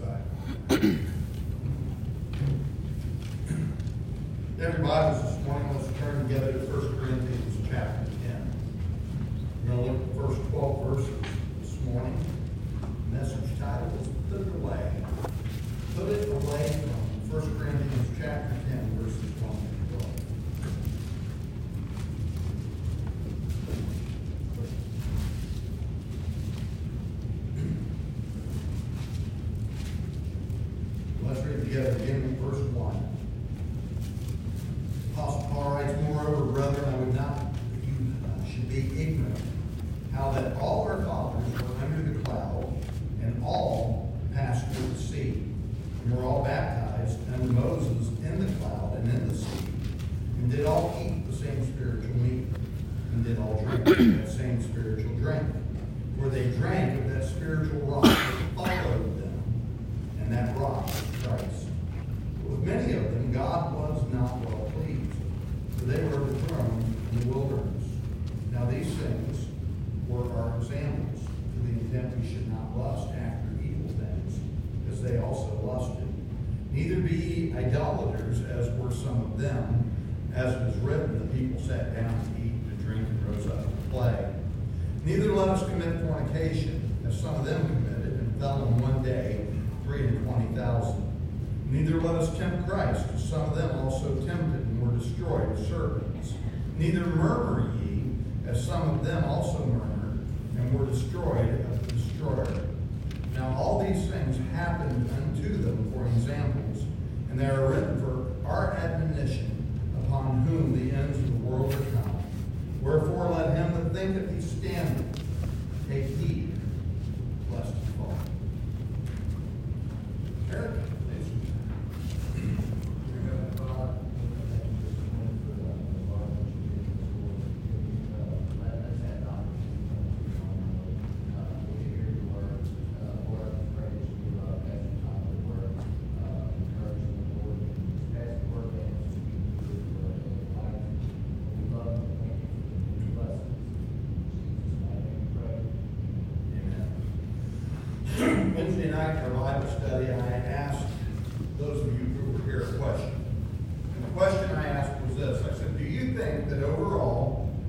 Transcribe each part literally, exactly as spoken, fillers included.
side. Every Bible this morning, let's turn together to First Corinthians chapter ten. We're going to look at the first twelve verses this morning. The message title is Put It Away. Put It Away from First Corinthians chapter ten, verses one through twelve. Let's read together beginning with verse one. Apostle Paul writes, "Moreover, brethren, I would not that you uh, should be ignorant, how that all our fathers were under the cloud, and all passed through the sea, and were all baptized unto Moses in the cloud and in the sea, and did all eat the same spiritual meat, and did all drink that same spiritual drink. For they drank of that spiritual rock that followed them, and that rock was Christ. But with many of them God was not well pleased, for they were overthrown in the wilderness. Now these things were our examples, to the intent we should not lust after evil things, as they also lusted. Neither be ye idolaters, as were some of them. As it is written, the people sat down to eat and to drink and rose up to play. Neither let us commit fornication, as some of them committed, and fell in one day three and twenty thousand. Neither let us tempt Christ, as some of them also tempted and were destroyed as serpents. Neither murmur ye, as some of them also murmured, and were destroyed of the destroyer. Now all these things happened unto them for examples, and they are written for our admonition, upon whom the ends of the world are come. Wherefore let him that thinketh he standeth take heed, lest he fall." Eric? Wednesday night in our Bible study, I asked those of you who were here a question. And the question I asked was this. I said, do you think that overall,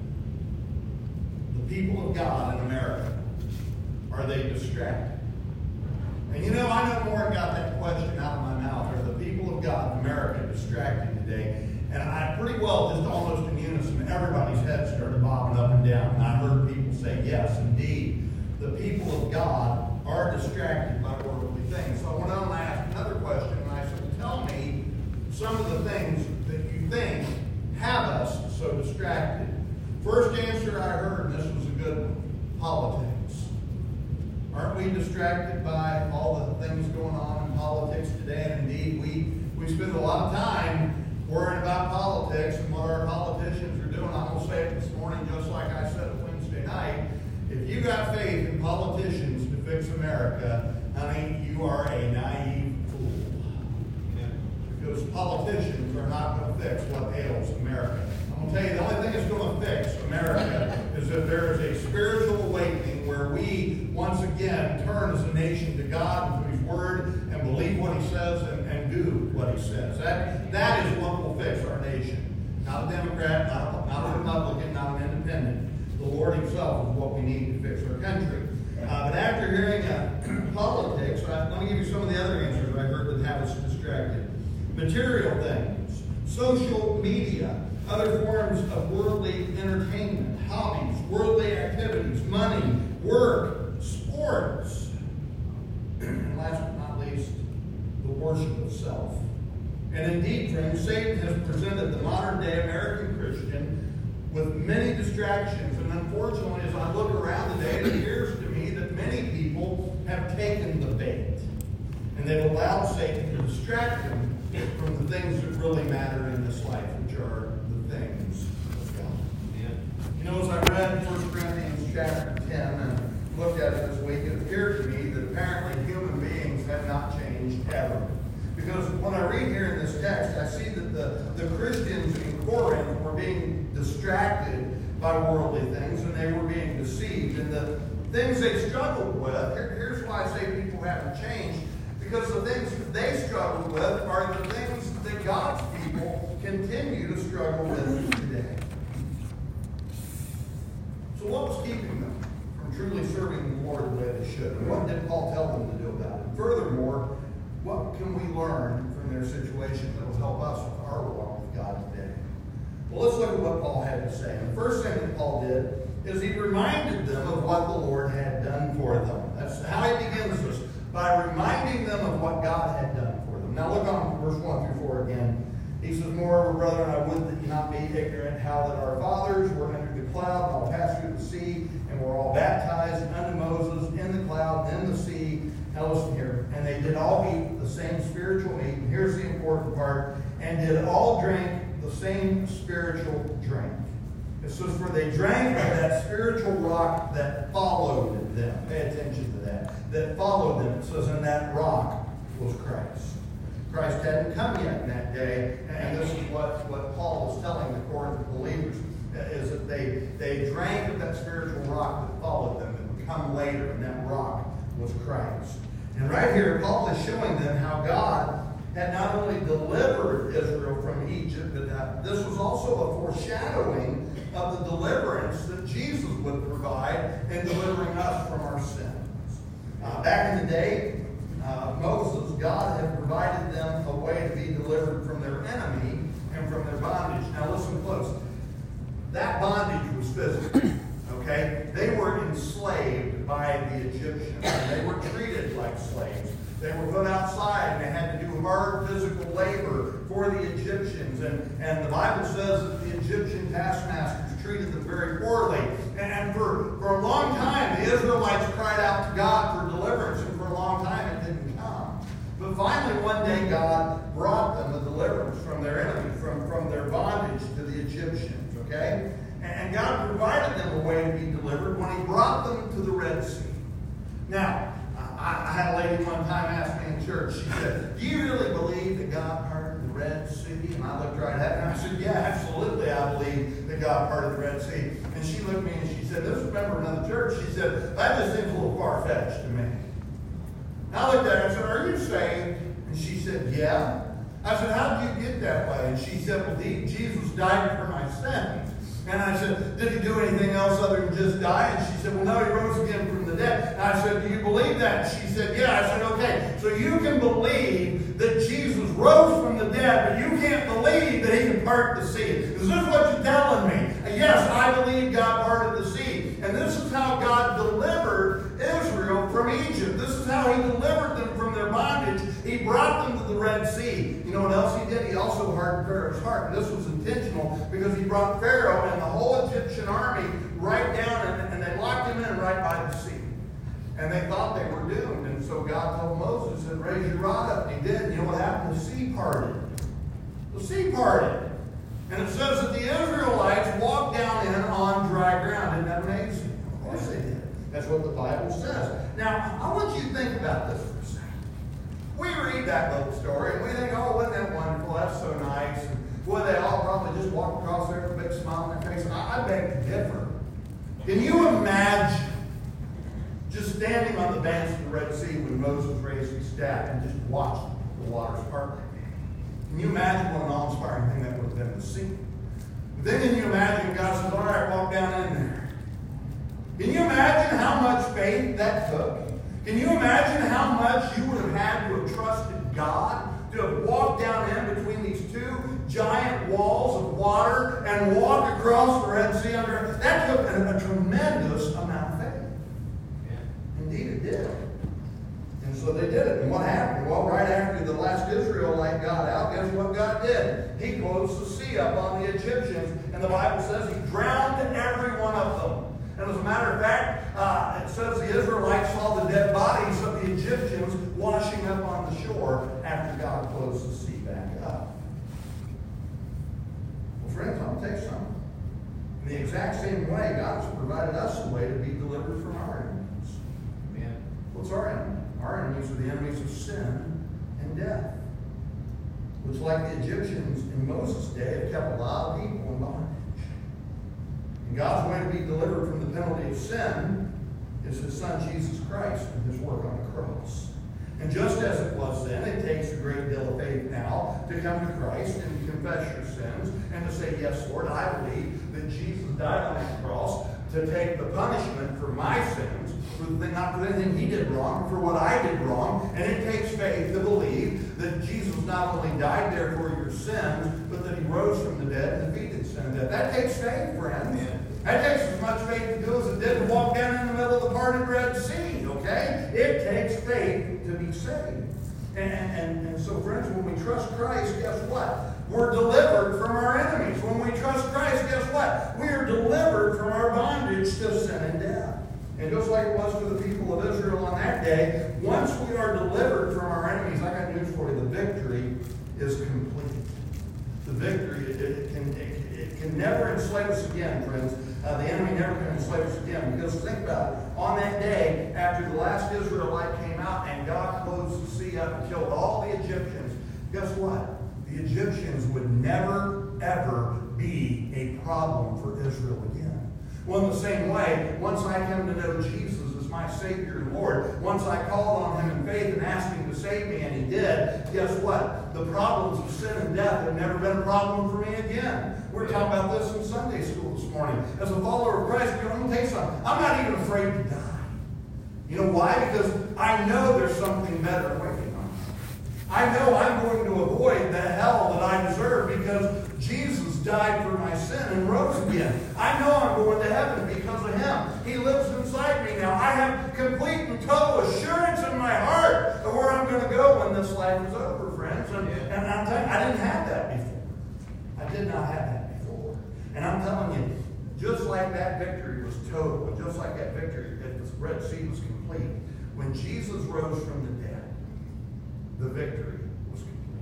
the people of God in America, are they distracted? And you know, I no more got that question out of my mouth. Are the people of God in America distracted today? And I pretty well, just almost in unison, everybody's head started bobbing up and down. And I heard people say, yes, indeed, the people of God are distracted by worldly things. So I went on and I asked another question, and I said, tell me some of the things that you think have us so distracted. First answer I heard, and this was a good one, politics. Aren't we distracted by all the things going on in politics today? And indeed, we, we spend a lot of time worrying about politics and what our politicians are doing. I'm going to say it this morning just like I said it Wednesday night. If you got faith in politicians to fix America, honey, you are a naive fool. Yeah. Because politicians are not going to fix what ails America. I'm going to tell you, the only thing that's going to fix America is if there is a spiritual awakening where we, once again, turn as a nation to God and to His Word and believe what He says and, and do what He says. That, that is what will fix our nation. Not a Democrat, not a, not a Republican, not an independent. The Lord Himself is what we need to fix our country. Uh, but after hearing uh, politics, I, let me give you some of the other answers I heard that have us distracted. Material things, social media, other forms of worldly entertainment, hobbies, worldly activities, money, work, sports, and last but not least, the worship of self. And indeed, friends, Satan has presented the modern-day American Christian with many distractions. And unfortunately, as I look around today, it appears to me that many people have taken the bait. And they've allowed Satan to distract them from the things that really matter in this life, which are the things of God. Yeah. You know, as I read First Corinthians chapter ten and looked at it this week, it appeared to me that apparently human beings have not changed ever. Because when I read here in this text, I see that the, the Christians in Corinth were being distracted by worldly things, and they were being deceived. And the things they struggled with, here, here's why I say people haven't changed, Because the things that they struggled with are the things that God's people continue to struggle with today. So what was keeping them from truly serving the Lord the way they should? And what did Paul tell them to do about it? Furthermore, what can we learn from their situation that will help us with our walk with God today? Well, let's look at what Paul had to say. And the first thing that Paul did is he reminded them of what the Lord had done for them. That's how he begins this, by reminding them of what God had done for them. Now look on verse one through four again. He says, "Moreover, brethren, I would that you not be ignorant how that our fathers were under the cloud, and all passed through the sea, and were all baptized unto Moses in the cloud and in the sea." Now listen here. "And they did all eat the same spiritual meat," and here's the important part, "and did all drink the same spiritual drink." It says, "For they drank of that spiritual rock that followed them." Pay attention to that. That followed them. It says, and that rock was Christ. Christ hadn't come yet in that day, and this is what, what Paul is telling the Corinth believers, is that they, they drank of that spiritual rock that followed them, that would come later, and that rock was Christ. And right here, Paul is showing them how God had not only delivered Israel from Egypt, but that this was also a foreshadowing of the deliverance that Jesus would provide in delivering us from our sins. Uh, back in the day uh, of Moses, God had provided them a way to be delivered from their enemy and from their bondage. Now listen close. That bondage was physical. Okay? They were enslaved by the Egyptians. They were treated like slaves. They were put outside and they had to do hard physical labor for the Egyptians. And, and the Bible says that the Egyptian taskmasters treated them very poorly. And for, for a long time, the Israelites cried out to God for deliverance, and for a long time it didn't come. But finally, one day, God brought them a deliverance from their enemy, from, from their bondage to the Egyptians. Okay? And God provided them a way to be delivered when He brought them to the Red Sea. Now, I had a lady one time ask me in church, she said, "Do you really believe that God parted the Red Sea?" And I looked right at her and I said, "Yeah, absolutely, I believe that God parted the Red Sea." And she looked at me and she said, "This is a member of another church." She said, "That just seems a little far-fetched to me." And I looked at her and I said, "Are you saved?" And she said, "Yeah." I said, "How did you get that way?" And she said, "Well, Jesus died for my sins." And I said, "Did He do anything else other than just die?" And she said, "Well, no, He rose again from the dead." And I said, "Do you believe that?" And she said, "Yeah." I said, "Okay, so you can believe that Jesus rose from the dead, but you can't believe that He can part the sea. Is this what you're telling me?" "Yes, I believe God parted the sea." And this is how God delivered Israel from Egypt. This is how He delivered them from their bondage. He brought them to the Red Sea. You know what else He did? He also hardened Pharaoh's heart. And this was intentional because He brought Pharaoh and the whole Egyptian army right down, and, and they locked him in right by the sea. And they thought they were doomed. And so God told Moses, said, "Raise your rod up." And He did. And you know what happened? The sea parted. The sea parted. And it says that the Israelites walked down in on dry ground. Isn't that amazing? Of course they did. That's what the Bible says. Now, I want you to think about this for a second. We read that little story and we think, "Oh, wasn't that wonderful? That's so nice." And boy, they all probably just walked across there with a big smile on their face. I, I beg to differ. Can you imagine just standing on the banks of the Red Sea when Moses raised his staff and just watched the waters part? Can you imagine what an awe-inspiring thing that would have been to see? Then can you imagine God says, "All right, walk down in there." Can you imagine how much faith that took? Can you imagine how much you would have had to have trusted God to have walked down in between these two giant walls of water and walk across the Red Sea under? That took a, a tremendous amount of faith. Yeah. Indeed it did. And so they did it. And what happened? Well, right after the last Israelite got out, guess what God did? He closed the sea up on the Egyptians. And the Bible says He drowned every one of them. And as a matter of fact, uh, it says the Israelites saw the dead bodies of the Egyptians washing up on the shore after God closed the sea back up. Well, friends, I'll tell you something. In the exact same way, God has provided us a way to be delivered from our enemies. Amen. What's our enemy? Our enemies are the enemies of sin and death, which, like the Egyptians in Moses' day, have kept a lot of people in bondage. And God's way to be delivered from the penalty of sin is His Son, Jesus Christ, and His work on the cross. And just as it was then, it takes a great deal of faith now to come to Christ and to confess your sins and to say, yes, Lord, I believe that Jesus died on that cross to take the punishment for my sins, for the, not for anything he did wrong, for what I did wrong. And it takes faith to believe that Jesus not only died there for your sins, but that he rose from the dead and defeated sin and death. That takes faith, friends. That takes as much faith to do as it did to walk down in the middle of the parted Red Sea, okay? It takes faith to be saved. And, and, and so, friends, when we trust Christ, guess what? We're delivered from our enemies. When we trust Christ, guess what? We are delivered from our bondage to sin and death. And just like it was for the people of Israel on that day, once we are delivered from our enemies, I got news for you, the victory is complete. The victory, it, it, can, it, it can never enslave us again, friends. Uh, the enemy never can enslave us again. Because think about it. On that day, after the last Israelite came out and God closed the sea up and killed all the Egyptians, guess what? The Egyptians would never, ever be a problem for Israel again. Well, in the same way, once I come to know Jesus as my Savior and Lord, once I called on him in faith and asked him to save me, and he did, guess what? The problems of sin and death have never been a problem for me again. We're talking about this in Sunday school this morning. As a follower of Christ, I'm going to tell you something. I'm not even afraid to die. You know why? Because I know there's something better waiting on me. I know I'm going to avoid the hell that I deserve because Jesus died for my sin and rose again. I know I'm going to heaven because of him. He lives inside me now. I have complete and total assurance in my heart of where I'm going to go when this life is over, friends. And, and I'm telling you, I didn't have that before. I did not have that before. And I'm telling you, just like that victory was total, just like that victory at the Red Sea was complete, when Jesus rose from the dead, the victory was complete.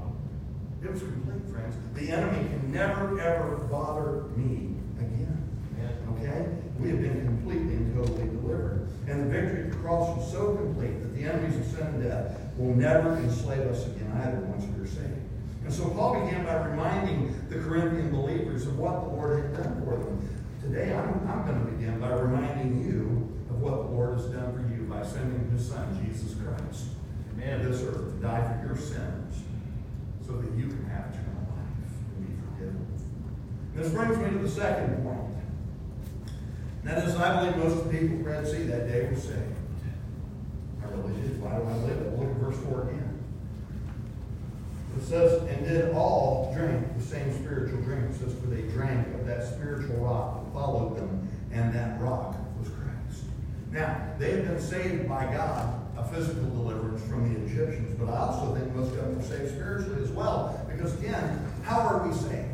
It was complete, friends. The enemy can never, ever bother me again. Okay? We have been completely and totally delivered. And the victory at the cross was so complete that the enemies of sin and death will never enslave us again either once we are saved. And so Paul began by reminding the Corinthian believers of what the Lord had done for them. Today, I'm, I'm going to begin by reminding you of what the Lord has done for you by sending his Son, Jesus Christ, Amen. To this earth to die for your sins so that you can have eternal life and be forgiven. This brings me to the second point. And that is, I believe most of the people at Red Sea that day were saved. I really did. Why do I believe it? Look at verse four again. It says, and did all drink the same spiritual drink. It says, for they drank of that spiritual rock that followed them, and that rock was Christ. Now, they had been saved by God, a physical deliverance from the Egyptians, but I also think most of them were saved spiritually as well. Because again, how are we saved?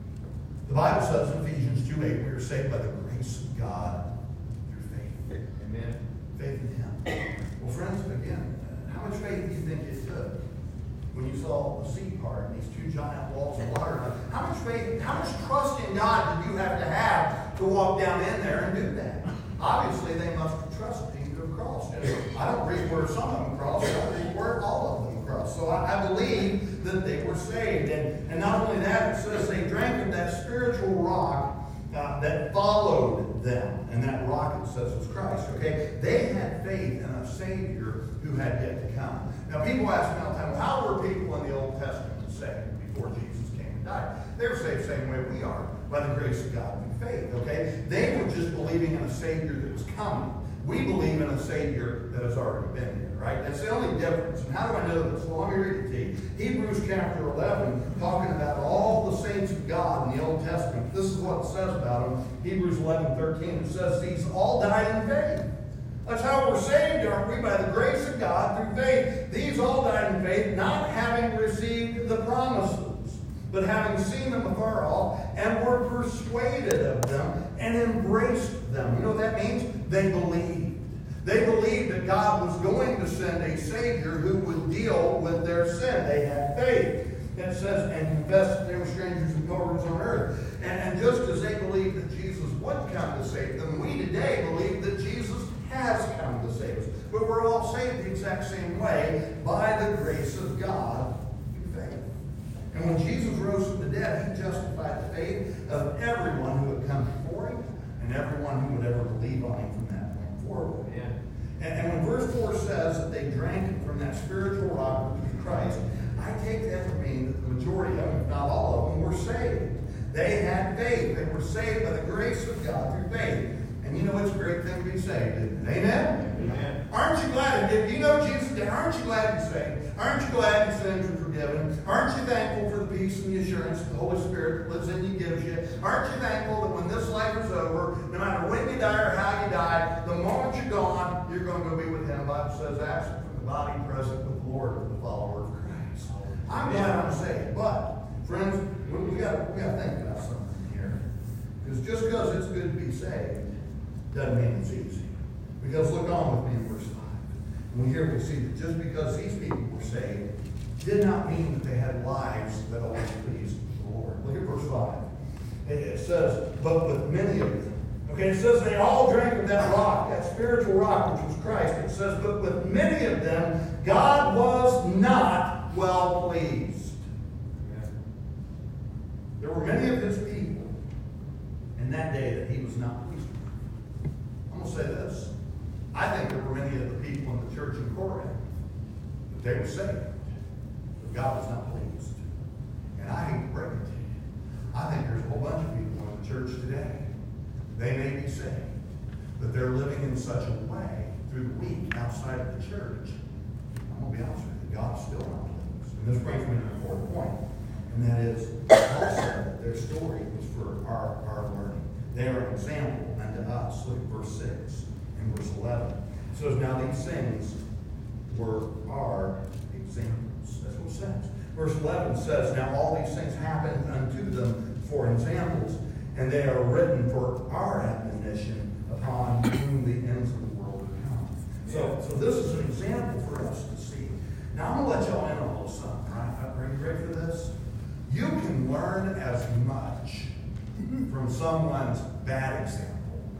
The Bible says in Ephesians two eight, we are saved by the grace of God through faith. Amen. Faith in him. Well, friends, again, how much faith do you think it took when you saw the sea part and these two giant walls of water? How much faith, how much trust in God did you have to have to walk down in there and do that? Obviously, they must have trusted him to have crossed. I don't read where some of them crossed. I don't read where all of them crossed. So I, I believe that they were saved. And, and not only that, it says they drank of that spiritual rock uh, that followed them. And that rock, it says, was Christ. Okay? They had faith in a Savior who had yet to come. Now, people ask me all the time, well, how were people in the Old Testament saved before Jesus came and died? They were saved the same way we are, by the grace of God through faith. Okay? They were just believing in a Savior that was coming. We believe in a Savior that has already been here, right? That's the only difference. And how do I know this? Well, let me read it to you. Hebrews chapter eleven, talking about all the saints of God in the Old Testament. This is what it says about them. Hebrews eleven thirteen, it says, these all died in faith. That's how we're saved, aren't we? By the grace of God through faith. These all died in faith, not having received the promises, but having seen them afar off, and were persuaded of them, and embraced them. You know what that means? They believed. They believed that God was going to send a Savior who would deal with their sin. They had faith. It says, and confessed that they were strangers and pilgrims on earth. And, and just as they believed that Jesus would come to save them, we today believe that Jesus has come to save us. But we're all saved the exact same way, by the grace of God through faith. And when Jesus rose from the dead, he justified the faith of everyone who had come before him, and everyone who would ever believe on him from that point forward. Yeah. And, and when verse four says that they drank from that spiritual rock, which was Christ, I take that to mean that the majority of them, if not all of them, were saved. They had faith. They were saved by the grace of God through faith. And you know it's a great thing to be saved, isn't it? Amen? Amen. Aren't you glad? If you know Jesus did, aren't you glad you're saved? Aren't you glad your sins are forgiven? Aren't you thankful for the peace and the assurance that the Holy Spirit that lives in you gives you? Aren't you thankful that when this life is over, no matter when you die or how you die, the moment you're gone, you're going to go be with Him? The Bible says, absent from the body, present with the Lord, with the follower of Christ. I'm glad I'm saved. But, friends, we got we got to think about something here. Because just because it's good to be saved doesn't mean it's easy. Because look on with me in verse five. And here we see that just because these people were saved did not mean that they had lives that always pleased the Lord. Look at verse five. It says, but with many of them. Okay, it says they all drank of that rock, that spiritual rock, which was Christ. It says, but with many of them, God was not well pleased. Yeah. There were many of His people in that day that He was not pleased with. I'm going to say this. I think there were many of the people in the church in Corinth that they were saved, but God was not pleased. And I hate to break it to you. I think there's a whole bunch of people in the church today. They may be saved, but they're living in such a way through the week outside of the church. I'm going to be honest with you, God's still not pleased. And this brings me to the fourth point, and that is also their story was for our, our learning. They are an example unto us. Look at verse six. In verse eleven. It says, now these things were our examples. That's what it says. Verse eleven says, now all these things happened unto them for examples, and they are written for our admonition upon whom the ends of the world are come. So, so this is an example for us to see. Now I'm going to let y'all in on a little something, right? Are you ready for this? You can learn as much from someone's bad example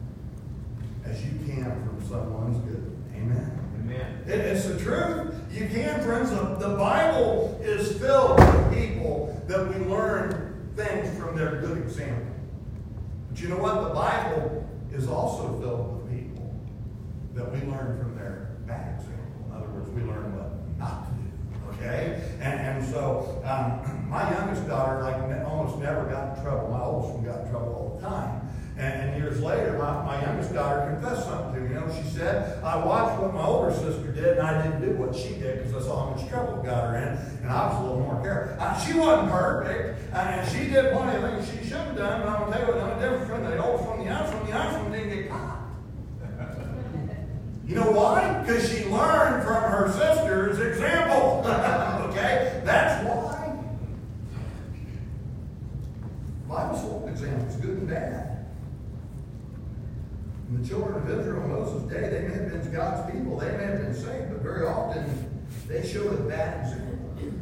as you can from someone's good. Amen? Amen. It, it's the truth. You can, friends. The, the Bible is filled with people that we learn things from their good example. But you know what? The Bible is also filled with people that we learn from their bad example. In other words, we learn what not to do. Okay? And, and so, um, my youngest daughter like almost never got in trouble. My oldest one got in trouble all the time. And, and years later, my, my youngest daughter confessed something to me. You know, she said, I watched what my older sister did, and I didn't do what she did because I saw how much trouble it got her in, and I was a little more careful. Uh, she wasn't perfect, uh, and she did plenty of things she should have done, but I'm going to tell you what's the difference between the oldest one and the youngest one. The youngest one didn't get caught. You know why? Because she learned from her sister's example. Okay? That's why. The Bible's full of examples, good and bad. In the children of Israel in Moses' day, they may have been God's people. They may have been saved, but very often they showed a bad example.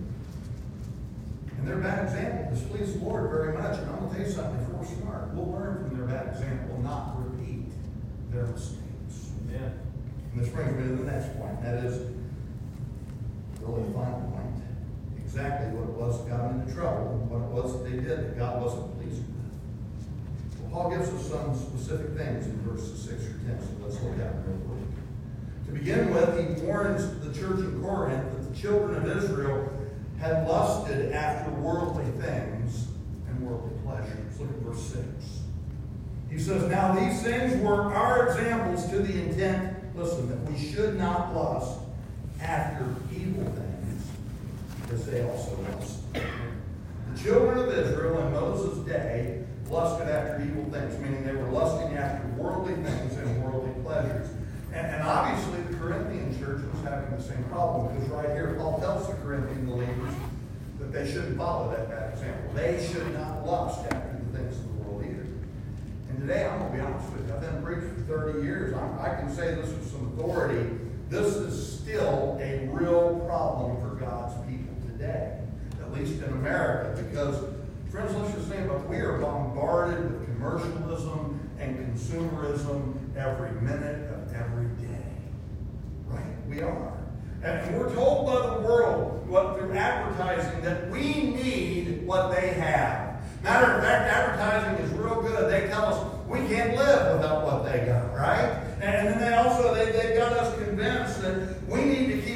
And their bad example displeased the Lord very much. And I'm going to tell you something, if we're smart, we'll learn from their bad example and not repeat their mistakes. Yeah. And this brings me to the next point. That is really the final point. Exactly what it was that got them into trouble, what it was that they did that God wasn't pleased with. Paul gives us some specific things in verses six through ten, so let's look at them real quick. To begin with, he warns the church in Corinth that the children of Israel had lusted after worldly things and worldly pleasures. Look at verse six. He says, now these things were our examples to the intent, listen, that we should not lust after evil things, as they also lusted. The children of Israel in Moses' day lusted after evil things, meaning they were lusting after worldly things and worldly pleasures. And, and obviously the Corinthian church was having the same problem, because right here Paul tells the Corinthian believers that they shouldn't follow that bad example. They should not lust after the things of the world either. And today, I'm going to be honest with you, I've been preaching for thirty years. I, I can say this with some authority. This is still a real problem for God's people today, at least in America, because friends, let's just think about it. We are bombarded with commercialism and consumerism every minute of every day. Right? We are. And we're told by the world, what, through advertising, that we need what they have. Matter of fact, advertising is real good. They tell us we can't live without what they got, right? And then they also, they, they've got us convinced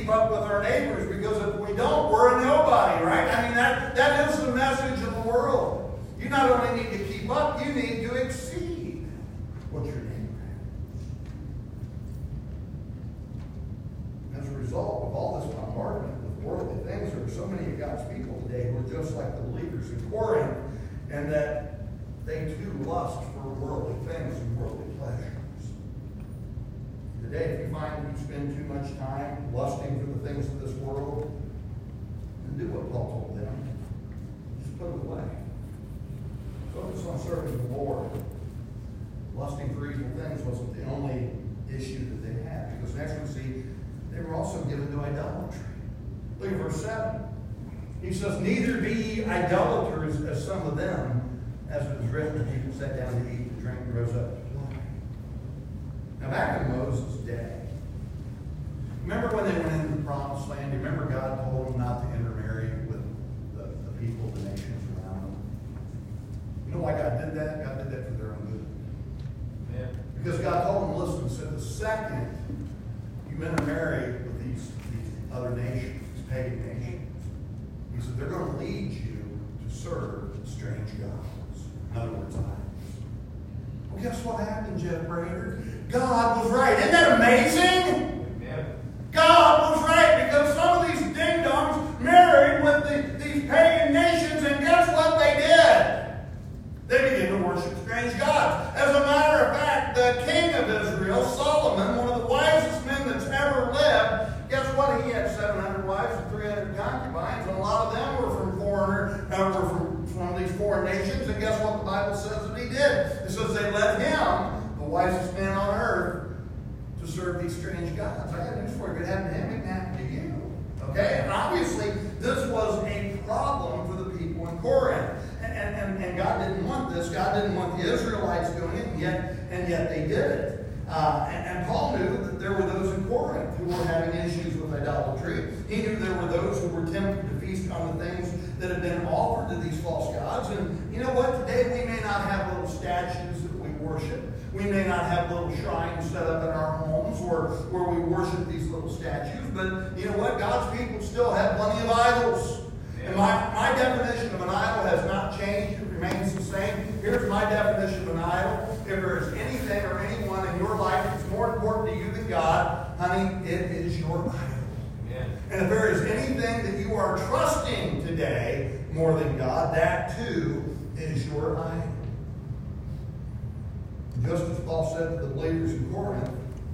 keep up with our neighbors, because if we don't, we're a nobody, right? I mean, that, that is the message of the world. You not only need to keep up, you need to exceed what your neighbor has. As a result of all this bombardment with worldly things, there are so many of God's people today who are just like the believers in Corinth, and that they too lust for worldly things and worldly pleasures. Today, if you find that you spend too much time lusting for the things of this world, then do what Paul told them. Just put it away. Focus on serving the Lord. Lusting for evil things wasn't the only issue that they had, because next we see they were also given to idolatry. Look at verse seven. He says, neither be ye idolaters as some of them, as it is written, people sat down to eat and drink and rose up to play. Now back in Moses' day, remember when they went into the promised land? You remember God told them not to intermarry with the, the people, the nations around them? You know why God did that? God did that for their own good. Yeah. Because God told them, listen, said the second you intermarry with these, these other nations, these pagan nations, he said they're going to lead you to serve strange gods. In other words, idols. Well, guess what happened, Jeff Brader? God was right. Isn't that amazing? Amen. God was right, because some of these ding-dongs married with the, these pagan nations, and guess what they did? They began to worship strange gods. As a matter of fact, the king of Israel, Solomon, one of the wisest men that's ever lived, guess what? He had seven hundred wives and three hundred concubines, and a lot of them were from foreigner, uh, were from, from these foreign nations. And guess what the Bible says that he did? It says they led him, the wisest man on earth, to serve these strange gods. I got news for you. If it happened to him, it can happen to you. Okay? And obviously, this was a problem for the people in Corinth. And, and, and God didn't want this. God didn't want the Israelites doing it, and yet, and yet they did it. Uh, and, and Paul knew that there were those in Corinth who were having issues with idolatry. He knew there were those who were tempted to feast on the things that had been offered to these false gods. And you know what? Today we may not have little statues that we worship. We may not have little shrines set up in our homes where, where we worship these little statues. But you know what? God's people still have plenty of idols. And my, my definition of an idol has not changed. It remains the same. Here's my definition of an idol. If there is anything or anyone in your life that's more important to you than God, honey, it is your idol. Yeah. And if there is anything that you are trusting today more than God, that too is your idol. Just as Paul said to the believers in Corinth,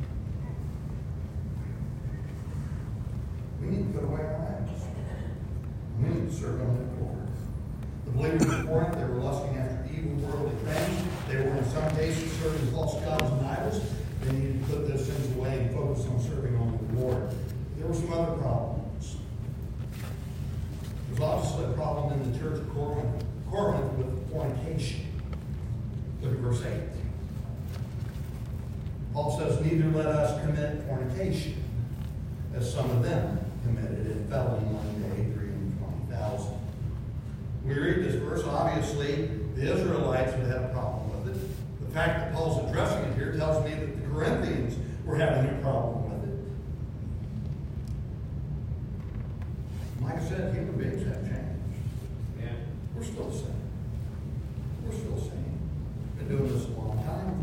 we need to put away our idols. We need to serve only the Lord. The believers in Corinth, they were lusting after evil worldly things. They were in some cases serving false gods and idols. They needed to put those things away and focus on serving only the Lord. There were some other problems. There's obviously a problem in the church of Corinth, Corinth with fornication. Look at verse eight. Paul says, neither let us commit fornication, as some of them committed, and fell in one day three hundred twenty thousand. We read this verse, obviously, the Israelites would have a problem with it. The fact that Paul's addressing it here tells me that the Corinthians were having a problem with it. Like I said, human beings have changed. Yeah. We're still the same. We're still the same. Been doing this a long time.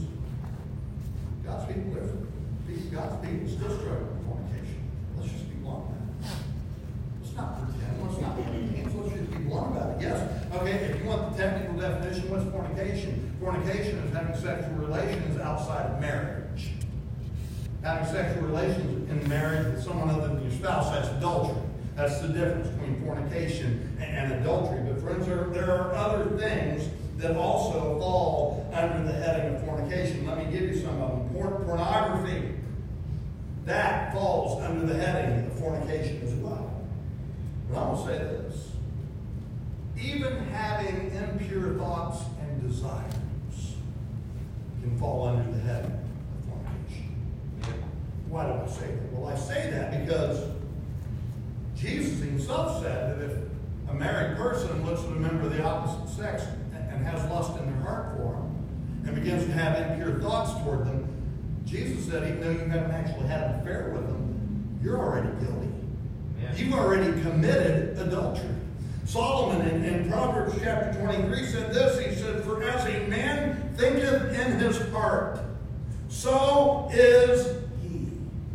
God's people, God's people still struggle with fornication. Let's just be blunt about it. Let's not pretend. Let's not play games. Let's just be blunt about it. Yes. Okay, if you want the technical definition, what's fornication? Fornication is having sexual relations outside of marriage. Having sexual relations in marriage with someone other than your spouse, that's adultery. That's the difference between fornication and adultery. But friends, there, there are other things that also fall under the heading of fornication. Let me give you some of them. Porn- pornography. That falls under the heading of fornication as well. But I'm going to say this. Even having impure thoughts and desires can fall under the heading of fornication. Why do I say that? Well, I say that because Jesus himself said that if a married person looks at a member of the opposite sex and has lust in their heart for them and begins to have impure thoughts toward them, Jesus said, even though you haven't actually had an affair with them, you're already guilty. Yeah. You've already committed adultery. Solomon in, in Proverbs chapter twenty-three said this. He said, "For as a man thinketh in his heart, so is he."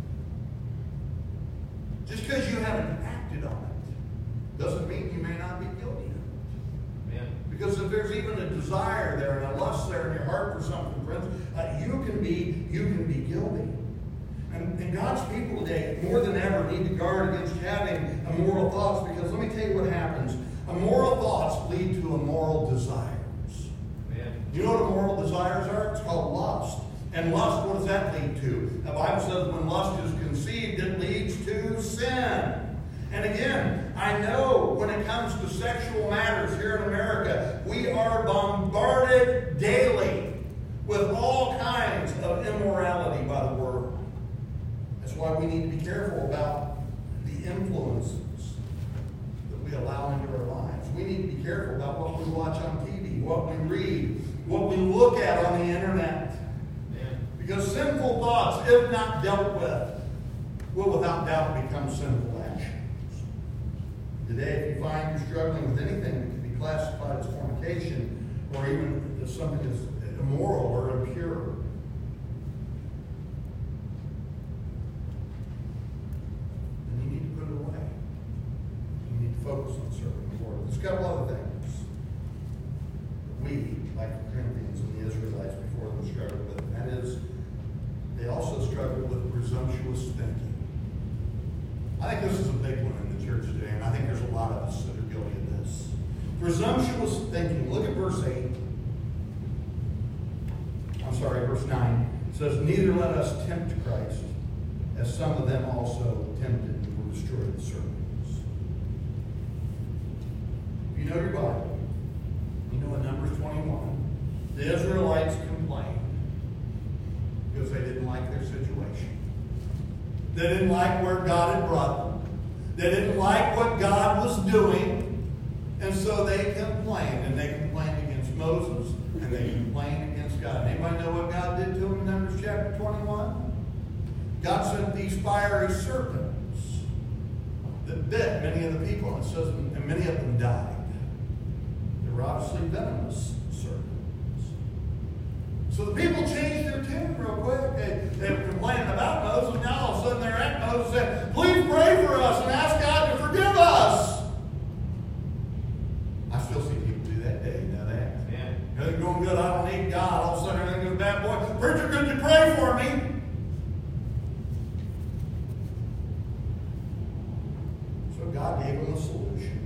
Just because you haven't acted on it doesn't mean you may not be guilty of it. Yeah. Because if there's even a desire there and a lust there in your heart for something, friends, uh, you can be you can be guilty. And, and God's people today, more than ever, need to guard against having immoral thoughts, because let me tell you what happens. Immoral thoughts lead to immoral desires. Amen. You know what immoral desires are? It's called lust. And lust, what does that lead to? The Bible says when lust is conceived, it leads to sin. And again, I know when it comes to sexual matters here in America, we are bombarded daily with all kinds of immorality by the world. That's why we need to be careful about the influences that we allow into our lives. We need to be careful about what we watch on T V, what we read, what we look at on the internet. Yeah. Because sinful thoughts, if not dealt with, will without doubt become sinful actions. Today, if you find you're struggling with anything that can be classified as fornication, or even as something that's immoral or impure, then you need to put it away. You need to focus on serving the Lord. There's a couple other things that we, like the Corinthians and the Israelites before them, struggled with. And that is, they also struggled with presumptuous thinking. I think this is a big one in the church today, and I think there's a lot of us that are guilty of this. Presumptuous thinking. Look at verse eight. I'm sorry, verse nine. It says, "Neither let us tempt Christ, as some of them also tempted and were destroyed the serpents." If you know your Bible, you know in Numbers twenty-one, the Israelites complained because they didn't like their situation. They didn't like where God had brought them. They didn't like what God was doing. And so they complained. And they complained against Moses. And they complained against God. Anybody know what God did to them in Numbers chapter twenty-one? God sent these fiery serpents that bit many of the people. And it says, and many of them died. They were obviously venomous serpents. So the people changed their tune real quick. They, they were complaining about Moses. Now all of a sudden they're at Moses and said, "Please pray for us and ask God to forgive us." I still see people do that day. You know that? Yeah. Everything's going good. I don't need God. All of a sudden everything goes bad. Boy, preacher, could you pray for me? So God gave them a solution.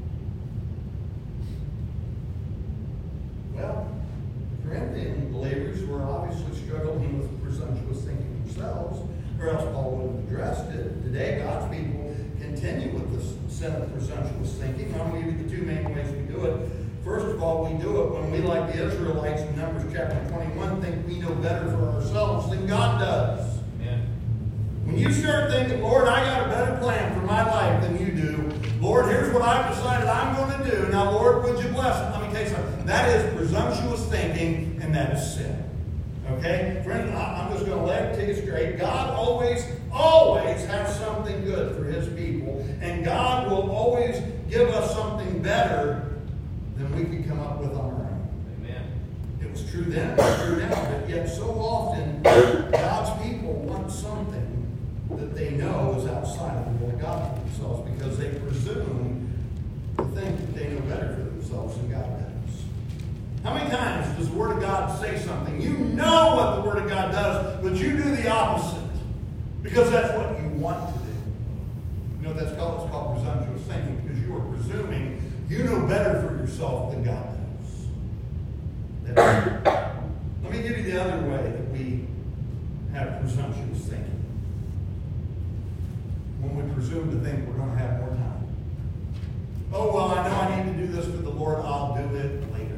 Well, Corinthian believers were obviously struggling with presumptuous thinking themselves, or else Paul would have addressed it. Today, God's people continue with this sin of presumptuous thinking. I'm going to give you the two main ways we do it. First of all, we do it when we, like the Israelites in Numbers chapter twenty-one, think we know better for ourselves than God does. Amen. When you start thinking, "Lord, I got a better plan for my life than you do. Lord, here's what I've decided I'm going to do. Now, Lord, would you bless it?" Let me tell you something. That is presumptuous thinking, and that is sin. Okay? Friends, I'm just going to let it to you straight. God always, always has something good for His people. And God will always give us something better than we can come up with on our own. Amen. It was true then, it's true now. But yet so often, God's people want something that they know is outside of the will of God for themselves, because they presume to think that they know better for themselves than God does. How many times does the Word of God say something? You know what the Word of God does, but you do the opposite because that's what you want to do. You know what that's called? It's called presumptuous thinking, because you are presuming you know better for yourself than God does. That's, let me give you the other way that we have presumptuous thinking. When we presume to think we're going to have more time. Oh, well, I know I need to do this for the Lord. I'll do it later.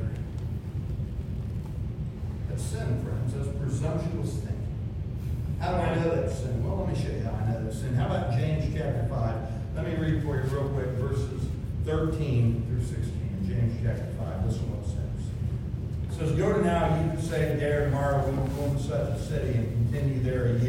That's sin, friends. That's presumptuous thinking. How do I know that's sin? Well, let me show you how I know that's sin. How about James chapter five? Let me read for you real quick verses thirteen through sixteen in James chapter five. Listen to what it says. It says, "Go to now, you can say today or tomorrow, we will go into such a city and continue there a year,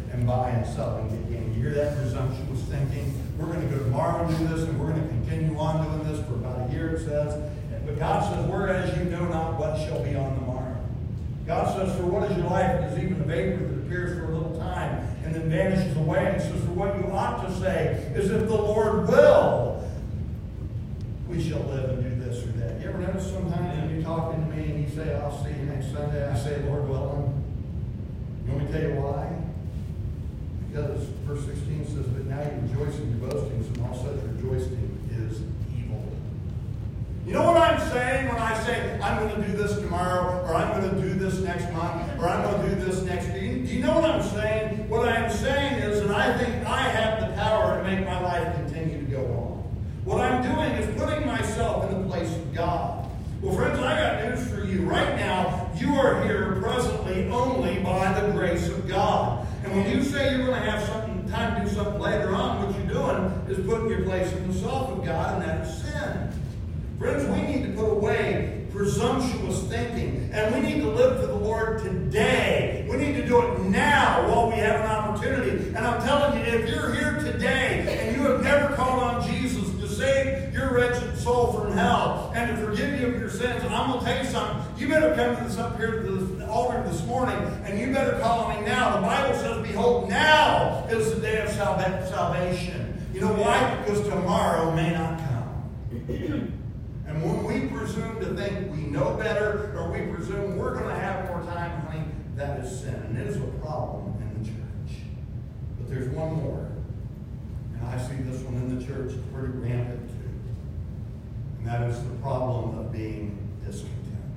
and buy and sell and get gain. You hear that presumptuous thinking? We're going to go tomorrow and do this, and we're going to continue on doing this for about a year, it says. But God says, whereas you know not what shall be on the morrow. God says, for what is your life? It is even a vapor that appears for a little time and then vanishes away. And he says, for what you ought to say is, if the Lord will, we shall live and do this or that. You ever notice sometimes when you're talking to me and you say, I'll see you next Sunday, I say, Lord willing. You want me to tell you why? Because verse sixteen says, but now you rejoice in your boastings, and all such rejoicing is evil. You know what I'm saying when I say, I'm going to do this tomorrow, or I'm going to do this next month, or I'm going to do this next year? Do you know what I'm saying? What I'm saying is that I think I have the power to make my life continue to go on. What I'm doing is putting myself in the place of God. Well, friends, I got news for you. Right now, you are here presently only by the grace of God. And when you say you're going to have something, time to do something later on, what you're doing is putting your place in the self of God, and that is sin. Friends, we need to put away presumptuous thinking, and we need to live for the Lord today. We need to do it now while we have an opportunity. And I'm telling you, if you're here today and you have never called on Jesus to save your wretched soul from hell and to forgive you of your sins, and I'm going to tell you something. You better come to this up here to the altar this morning, and you better call on me now. The Bible says, behold, now is the day of salvation. You know why? Because tomorrow may not come. And when we presume to think we know better, or we presume we're going to have more time, honey, that is sin. And it is a problem in the church. But there's one more. And I see this one in the church pretty rampant too. And that is the problem of being discontent.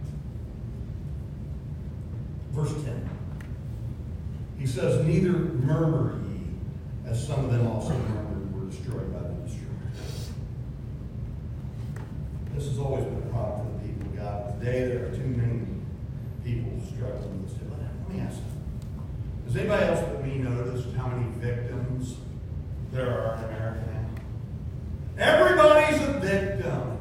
Verse ten. He says, neither murmur ye, as some of them also murmured, were destroyed by the destroyer. This has always been a problem for the people of God. Today there are too many people struggling with this. Let me ask you, has anybody else but me noticed how many victims there are in America now? Everybody's a victim.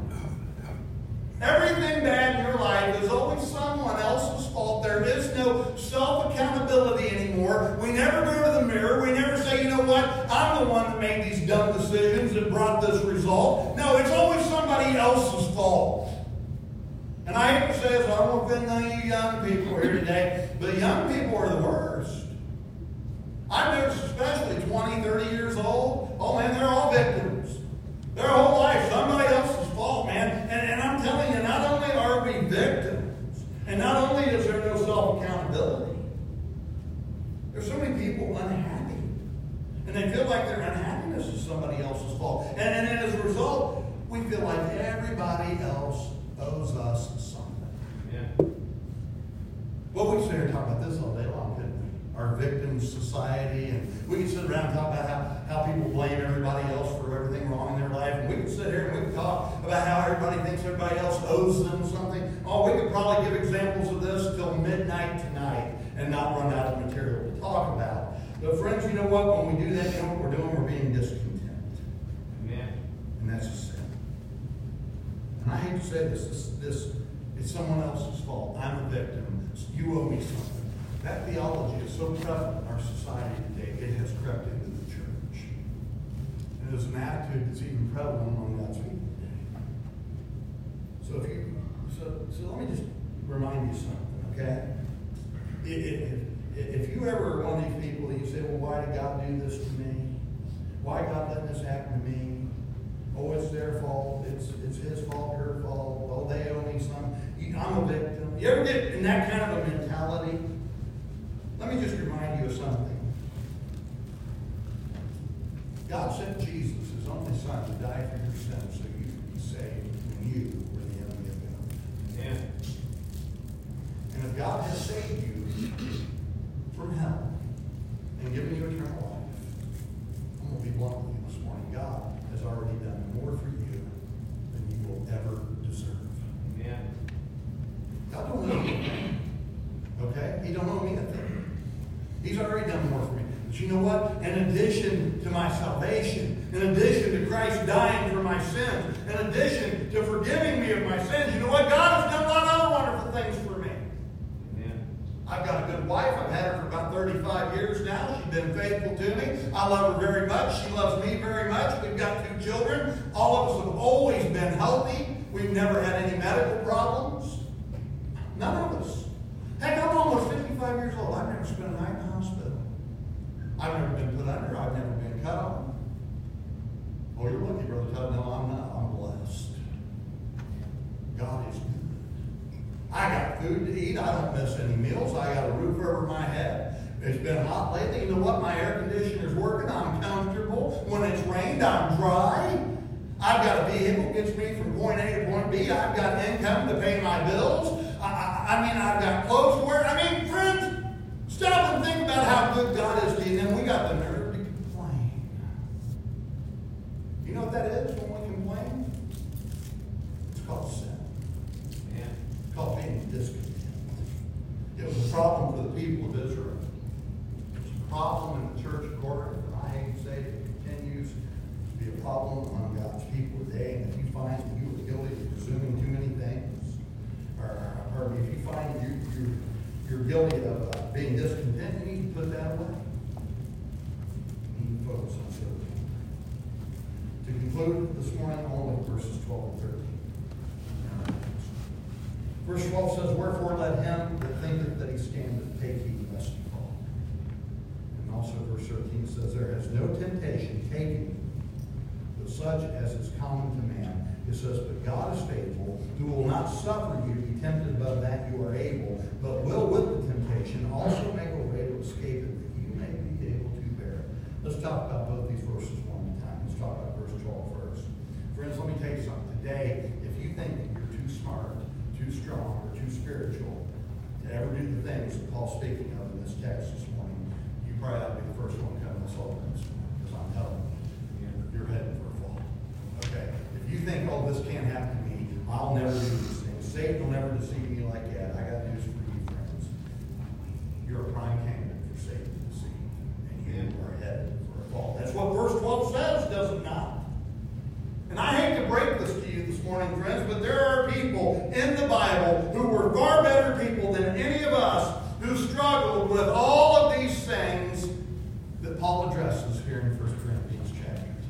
Everything bad in your life is always someone else's fault. There is no self-accountability anymore. We never go to the mirror. We never say, you know what, I'm the one that made these dumb decisions that brought this result. No, it's always somebody else's fault. And I hate to say this, I don't want to offend none of you young people here today, but young people are the worst. I've noticed, especially twenty, thirty years old, oh man, they're all victims. Their whole life, somebody else's fault, man. And, and I'm telling you, not only are we victims, and not only is there no self-accountability, there's so many people unhappy. And they feel like their unhappiness is somebody else's fault. And, and then as a result, we feel like everybody else owes us something. Yeah. Well, we sit here and talk about this all day long, couldn't we? Our victim society, and we can sit around and talk about how, how people blame everybody else for everything wrong in their life, and we can sit here and we can talk about how everybody thinks everybody else owes them something. Oh, we could probably give examples of this till midnight tonight and not run out of material to talk about. But friends, you know what? When we do that, you know what we're doing? We're being discontent. Amen. And that's a sin. And I hate to say this, this, this it's someone else's fault. I'm a victim. You owe me something. That theology is so prevalent in our society today, it has crept into the church. And it is an attitude that's even prevalent among God's people today. So if you, so, so let me just remind you something, okay? If, if, if you ever are one of these people that you say, well, why did God do this to me? Why God let this happen to me? Oh, it's their fault. It's it's his fault, her fault. Oh, they owe me some. You, I'm a victim. You ever get in that kind of a mentality? Let me just remind you of something. God sent Jesus, his only son, to die for your sins so you could be saved when you were the enemy of God. Yeah. And if God has saved you from hell and given you eternal life, I'm going to be blunt with you this morning. God has already done more for you than you will ever deserve. Amen. God don't owe me. Okay? He don't owe me a thing. He's already done more for me. But you know what? In addition to my salvation, in addition to Christ dying for my sins, in addition to forgiving me of my sins, you know what? God has done a lot of other wonderful things for me. Amen. I've got a good wife. I've had her for about thirty-five years now. She's been faithful to me. I love her very much. She loves me very much. We've got two children. All of us have always been healthy. We've never had any medical problems. None of us. Heck, I'm almost fifty-five years old. I've never spent a night in the hospital. I've never been put under. I've never been cut on. Oh, you're lucky, Brother Todd. No, I'm not. I'm blessed. God is good. I got food to eat. I don't miss any meals. I got a roof over my head. It's been hot lately. You know what? My air conditioner's working. I'm comfortable. When it's rained, I'm dry. I've got a vehicle that gets me from point A to point B. I've got income to pay my bills. I, I, I mean, I've got clothes to wear. I mean, friends, stop and think about how good God is to you. And then we got the nerve to complain. You know what that is when we complain? It's called sin. Yeah. It's called being discontent. It was a problem for the people of Israel. It's a problem in the church of Corinth, and I hate to say it, it continues to be a problem among God's people today. And if you find that you are guilty of presuming too many things, or, or if you find you, you're, you're guilty of uh, being discontent, you need to put that away. You need to focus on serving. To conclude this morning, only verses twelve and thirteen. Verse twelve says, "Wherefore let him that thinketh that he standeth take heed lest he fall." And also verse thirteen says, "There has no temptation taken you, but such as is common to man." It says, "But God is faithful, who will not suffer you to be tempted above that you are able, but will with the temptation also make a way to escape it, that you may be able to bear it." Let's talk about both these verses one at a time. Let's talk about verse twelve first. Friends, let me tell you something. Today, if you think that you're too smart, too strong, or too spiritual to ever do the things that Paul's speaking of in this text this morning, you probably ought to be the first one to come to this altar this morning, because I'm telling you, you're headed for a fall. Okay? If you think, oh, this can't happen to me, I'll never do these things. Satan will never deceive me like that. I got news for you, friends. You're a prime candidate for Satan to deceive, and you are headed for a fall. That's what verse twelve says, does it not? And I hate to break this to you this morning, friends, but there are people in the Bible who were far better people than any of us who struggled with all of these things that Paul addresses here in First Corinthians chapter ten.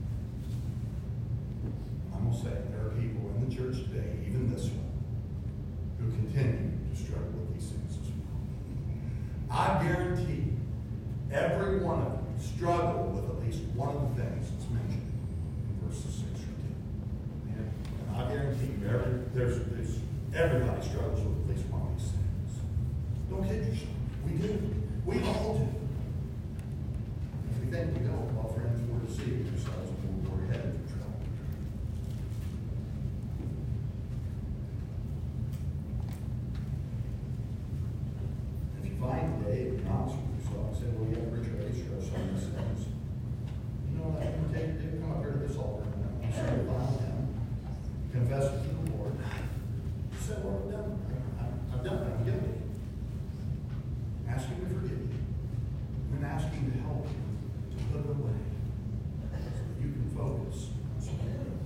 I'm going to say there are people in the church today, even this one, who continue to struggle with these things as well. I guarantee every one of you struggle with at least one of the things that's mentioned in verses six. I guarantee you, every, there's, there's, everybody struggles with at least one of these things. Don't kid yourself. We do. We all do. If we think we don't, well, friends, we're deceiving ourselves and we're headed for trouble. If you find today, if you're honest with yourself, and say, well, yeah, Richard, I struggle with some of these things. You know what I'm going to take you to? Come up here to this altar and I'm sorry to find them. Confess it to the Lord. You say, Lord, I've done it. I've done it. I'm guilty. Ask Him to forgive you. And then ask Him to help you to put it away so that you can focus on something else.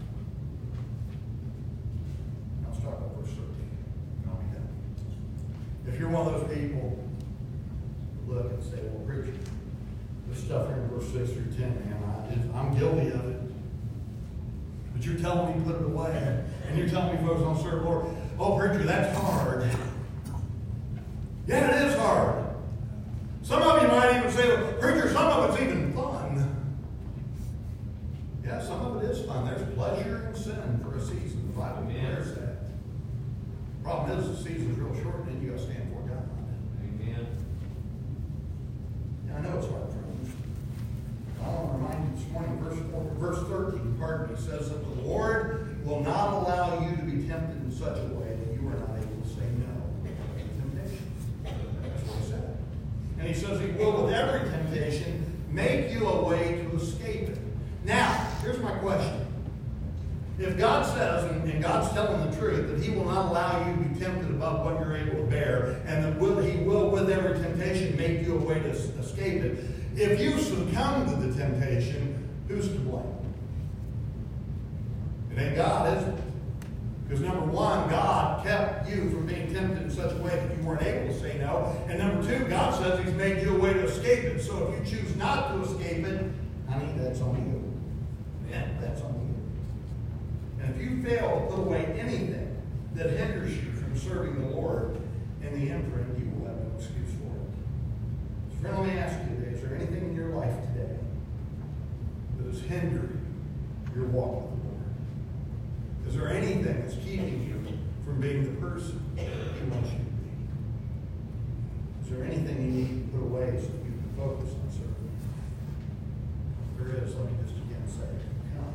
Now let's talk about verse thirteen. And I'll be done. If you're one of those people who look and say, well, preacher, this stuff here in verse six through ten, man, I, I'm guilty of it. But you're telling me to put it away. And you're telling me folks don't serve the Lord. Oh, preacher, that's hard. Yeah, it is hard. Some of you might even say, well, preacher, some of it's even fun. Yeah, some of it is fun. There's pleasure in sin for a season. The Bible declares that. Problem is, the season's real short, and then you got to stand before God. Amen. Yeah, I know it's hard, friends. I want to remind you this morning, verse, four, verse thirteen, pardon me, says that the Lord will not allow you to be tempted in such a way that you are not able to say no to temptation. That's what he said. And he says he will, with every temptation, make you a way to escape it. Now, here's my question. If God says, and, and God's telling the truth, that He will not allow you to be tempted above what you're able to bear, and that will, He will, with every temptation, make you a way to escape it, if you succumb to the temptation, who's to blame? It ain't God, is it? Because number one, God kept you from being tempted in such a way that you weren't able to say no. And number two, God says he's made you a way to escape it. So if you choose not to escape it, honey, that's on you. Yeah, that's on you. And if you fail to put away anything that hinders you from serving the Lord in the imprint, you will have no excuse for it. So friend, let me ask you today, is there anything in your life today that is hindering your walk with the Lord? Is there anything that's keeping you from being the person that He wants you to be? Is there anything you need to put away so you can focus on serving? If there is, let me just again say, come.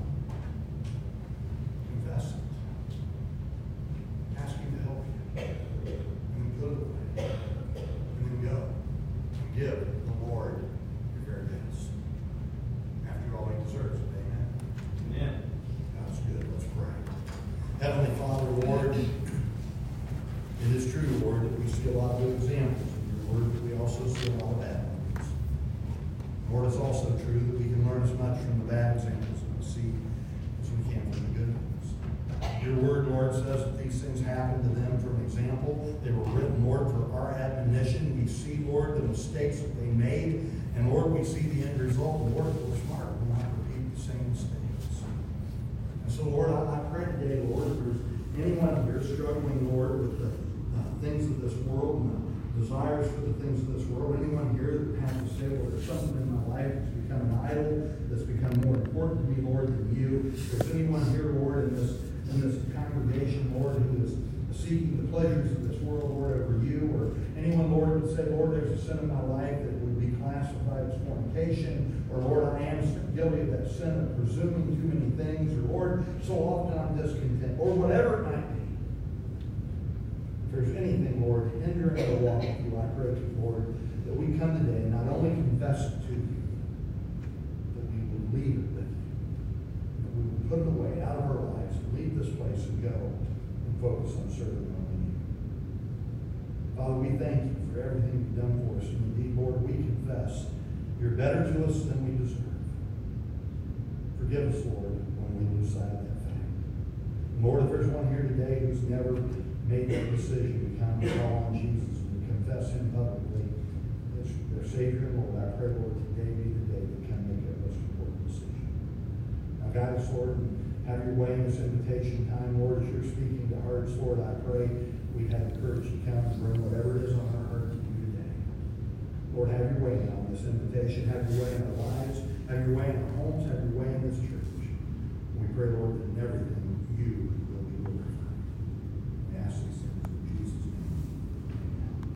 Confess it. Ask Him to help you. And then put it away. And then go. And give the Lord your very best. After all, He deserves it. Amen? Amen. That's good. Let's pray. Heavenly Father, Lord, it is true, Lord, that we see a lot of good examples in your word, but we also see a lot of bad ones. Lord, it's also true that we can learn as much from the bad examples that we see as we can from the good ones. Your word, Lord, says that these things happened to them for an example. They were written, Lord, for our admonition. We see, Lord, the mistakes that they made, and Lord, we see the end result. And Lord, we're smart. We'll not repeat the same mistakes. And so, Lord, I, I pray today, Lord, if there's anyone here struggling, Lord, with the uh, things of this world and the desires for the things of this world, anyone here that has to say, well, there's something in my life that's become an idol, that's become more important to me, Lord, than you. If there's anyone here, Lord, in this in this congregation, Lord, who is seeking the pleasures of this world, Lord, over you, or anyone, Lord, would say, Lord, there's a sin in my life that would be classified as fornication, or Lord, I am guilty of that sin of presuming too many things, or Lord, so often I'm discontent, or whatever it might be. If there's anything, Lord, hindering the walk with you, I pray to you, Lord, that we come today and not only confess it to you, but we will leave it with you. That we will put it away out of our lives and leave this place and go and focus on serving only you. Father, we thank you for everything you've done for us. And indeed, Lord, we confess you're better to us than we deserve. Forgive us, Lord, when we lose sight of that fact. And Lord, if there's one here today who's never made that decision to come and call on Jesus and to confess him publicly as their Savior and Lord, I pray, Lord, today be the day that can make that most important decision. Now, guide us, Lord, and have your way in this invitation time, Lord, as you're speaking to hearts, Lord, I pray we have the courage to come and bring whatever it is on our heart to you today. Lord, have your way now in this invitation. Have your way in our lives. Have your way in our homes. Have your way in this church. We pray, Lord, that in everything you